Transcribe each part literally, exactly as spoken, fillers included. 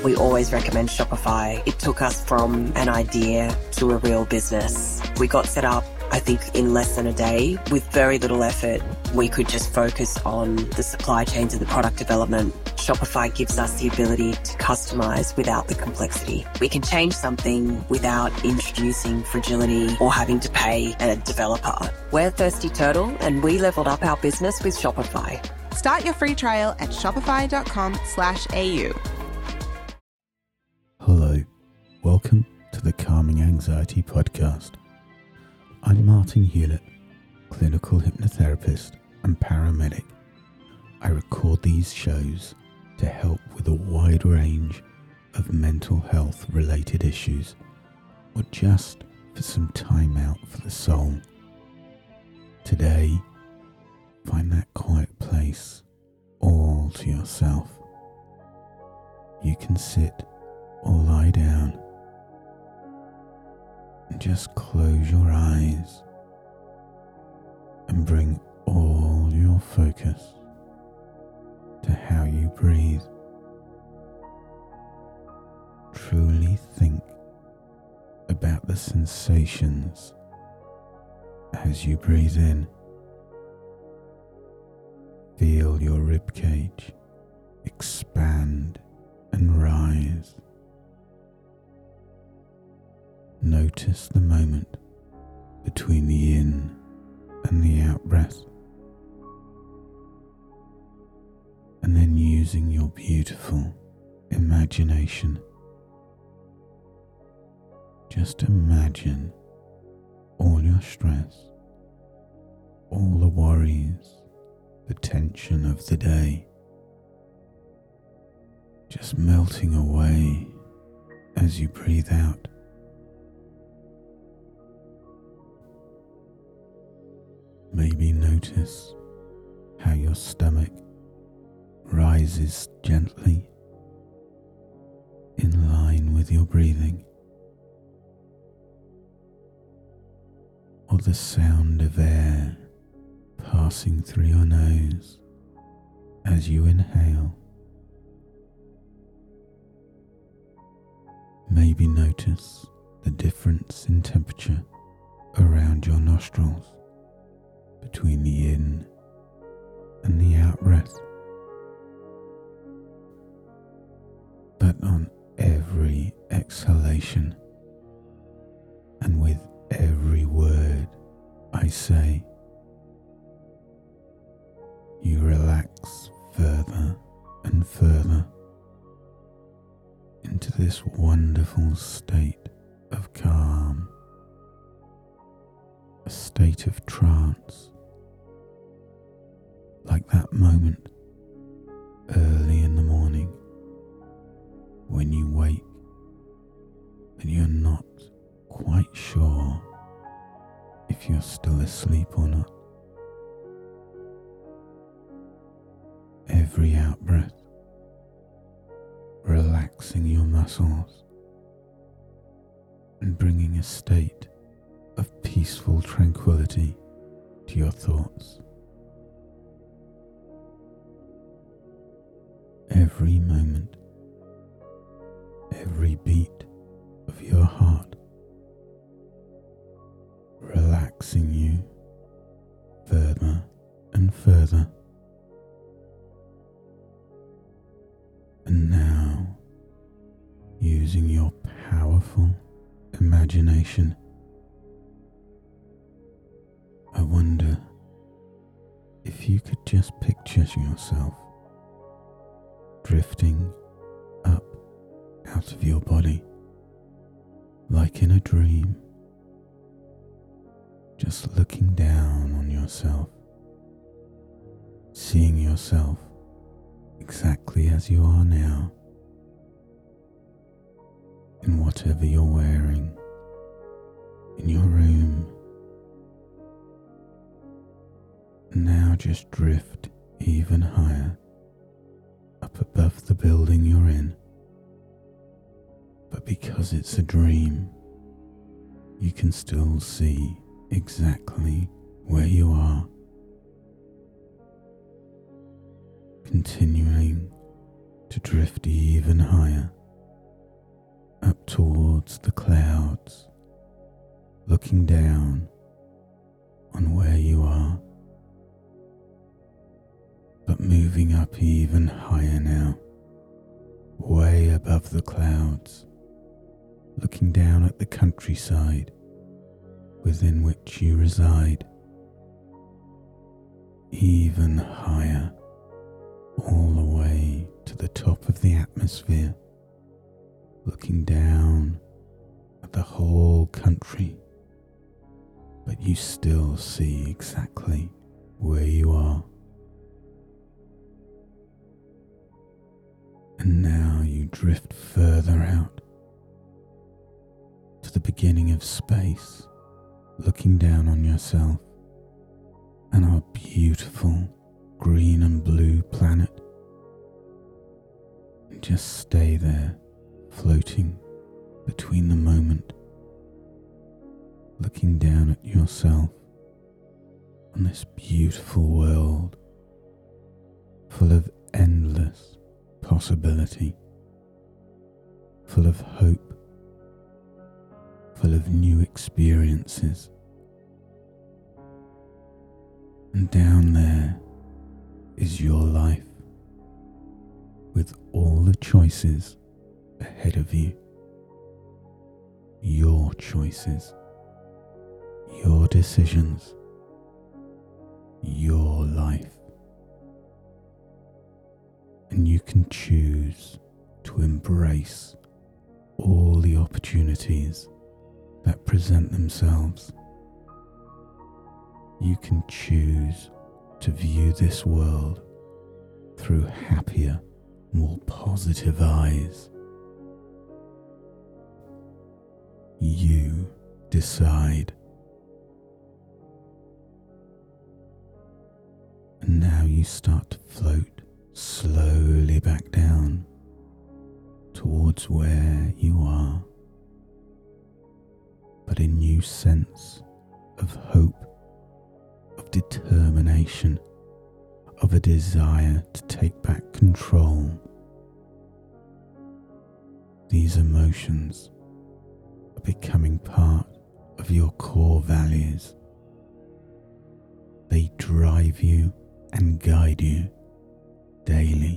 We always recommend Shopify. It took us from an idea to a real business. We got set up, I think, in less than a day. With very little effort, we could just focus on the supply chains and the product development. Shopify gives us the ability to customize without the complexity. We can change something without introducing fragility or having to pay a developer. We're Thirsty Turtle, and we leveled up our business with Shopify. Start your free trial at shopify.com slash AU. Hello, welcome to the Calming Anxiety Podcast. I'm Martin Hewlett, clinical hypnotherapist and paramedic. I record these shows to help with a wide range of mental health related issues, or just for some time out for the soul. Today, find that quiet place all to yourself. You can sit or lie down and just close your eyes and bring all your focus to how you breathe. Truly think about the sensations as you breathe in. Feel your ribcage expand and rise. Notice the moment between the in and the out breath. And then, using your beautiful imagination, just imagine all your stress, all the worries, the tension of the day, just melting away as you breathe out. Maybe notice how your stomach rises gently in line with your breathing, or the sound of air passing through your nose as you inhale. Maybe notice the difference in temperature around your nostrils between the in and the out breath. But on every exhalation, and with every word I say, you relax further and further into this wonderful state of calm, a state of trance, like that moment early in the morning when you wake and you're not quite sure if you're still asleep or not. Every out breath, relaxing your muscles and bringing a state of peaceful tranquility to your thoughts. Every moment, every beat of your heart, relaxing you further and further. And now, using your powerful imagination, I wonder if you could just picture yourself drifting up out of your body, like in a dream, just looking down on yourself, seeing yourself exactly as you are now, in whatever you're wearing, in your room. Now just drift even higher, up above the building you're in. But because it's a dream, you can still see exactly where you are, continuing to drift even higher towards the clouds, looking down on where you are, but moving up even higher now, way above the clouds, looking down at the countryside within which you reside, even higher, all the way to the top of the atmosphere, looking down at the whole country, but you still see exactly where you are. And now you drift further out to the beginning of space, looking down on yourself and our beautiful green and blue planet. And just stay there, floating between the moment, looking down at yourself on this beautiful world full of endless possibility, full of hope, full of new experiences. And down there is your life, with all the choices ahead of you. Your choices, your decisions, your life. And you can choose to embrace all the opportunities that present themselves. You can choose to view this world through happier, more positive eyes. You decide. And now you start to float slowly back down towards where you are, but a new sense of hope, of determination, of a desire to take back control. These emotions are becoming part of your core values. They drive you and guide you daily.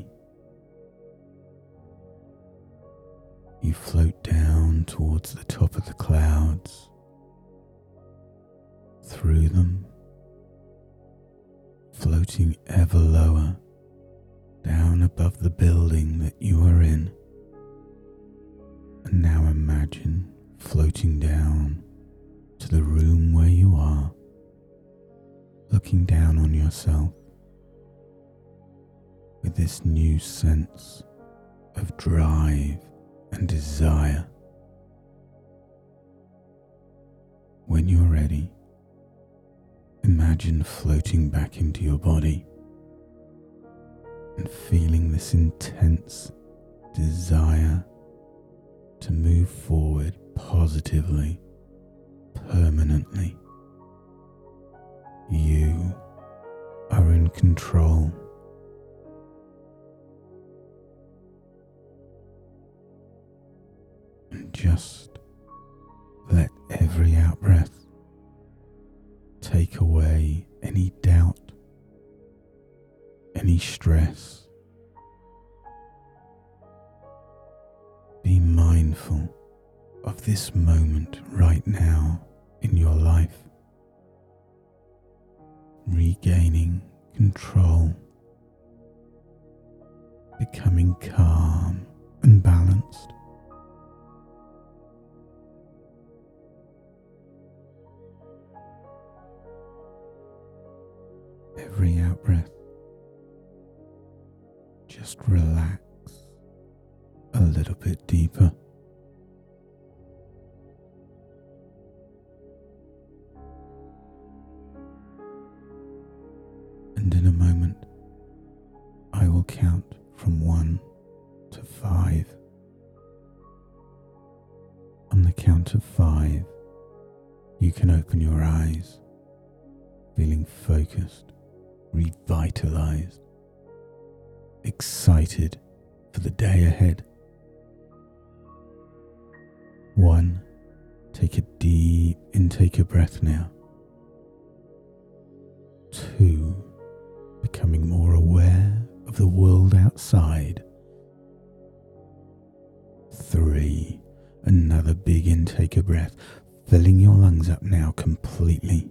You float down towards the top of the clouds, through them, floating ever lower, down above the building that you are in. And now imagine floating down to the room where you are, looking down on yourself with this new sense of drive and desire. When you're ready, imagine floating back into your body and feeling this intense desire to move forward positively, permanently. You are in control. And just let every out-breath take away any doubt, any stress. Be mindful of this moment right now in your life, regaining control, becoming calm and balanced. Every out-breath, just relax a little bit deeper. And in a moment, I will count from one to five. On the count of five, you can open your eyes, feeling focused, revitalized, excited for the day ahead. One. Take a deep intake of breath now. Two, becoming more aware of the world outside. Three, another big intake of breath, filling your lungs up now completely.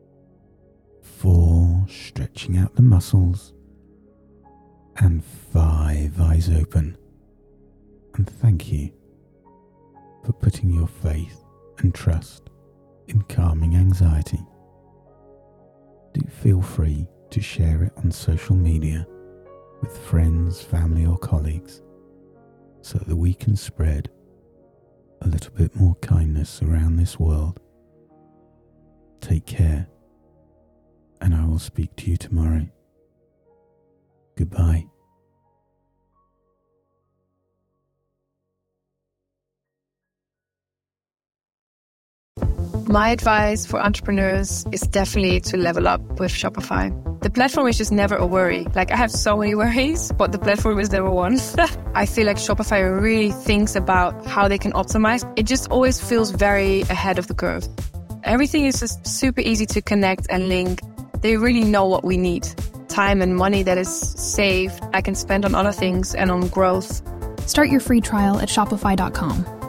Four, stretching out the muscles. And five, eyes open. And thank you for putting your faith and trust in calming anxiety. Do feel free to share it on social media with friends, family or colleagues so that we can spread a little bit more kindness around this world. Take care, and I will speak to you tomorrow. Goodbye. My advice for entrepreneurs is definitely to level up with Shopify. The platform is just never a worry. Like, I have so many worries, but the platform is never one. I feel like Shopify really thinks about how they can optimize. It just always feels very ahead of the curve. Everything is just super easy to connect and link. They really know what we need. Time and money that is saved, I can spend on other things and on growth. Start your free trial at shopify dot com.